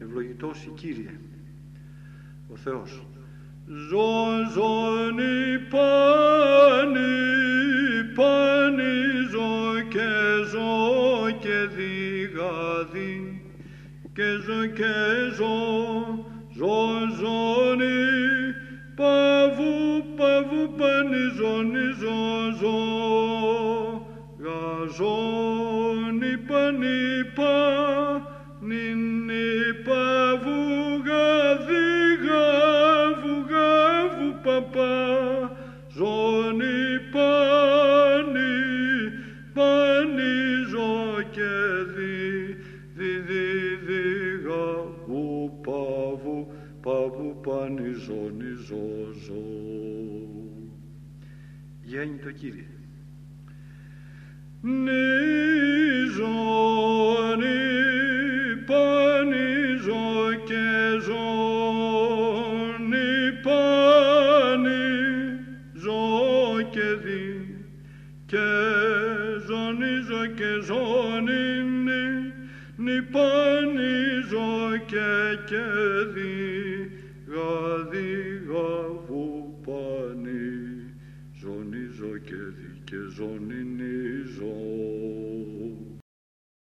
Ευλογητός η Κύριε, ο Θεός. Ζώζον υπάνι, πάνι ζω και διγαδίν, και ζω, ζώζονι, παβού, πανιζόνι, ζω, γαζόνι, πανιπά, νινι, παβού, γαβού, παπά, ζώνη, πάνι, ζω και γαβού, παβού, πάνι, ζώνη, ζω. Γέννητο Κύριε. Νιζόνι, πάνι, ζω και ζώνη, πάνι, ζω και και ζω και ζώνη, νι πάνι, ζω και γαβού, πάνι, ζώνη, ζω και ζώνη, ζω.